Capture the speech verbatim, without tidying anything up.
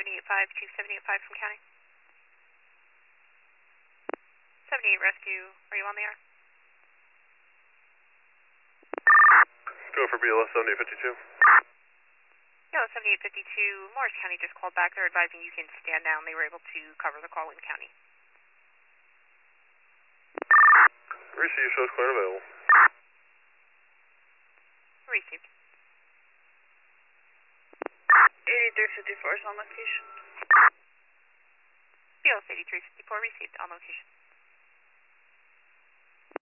seventy-eight five, two seventy-eight five from county. seventy-eight rescue, are you on the air? Go for B L S seventy-eight fifty-two. Yeah, seventy-eight fifty-two, Morris County just called back. They're advising you can stand down. They were able to cover the call in county. Receive, shows clear and available. Received. eighty-three fifty-four is on location. B L S eighty-three fifty-four received on location.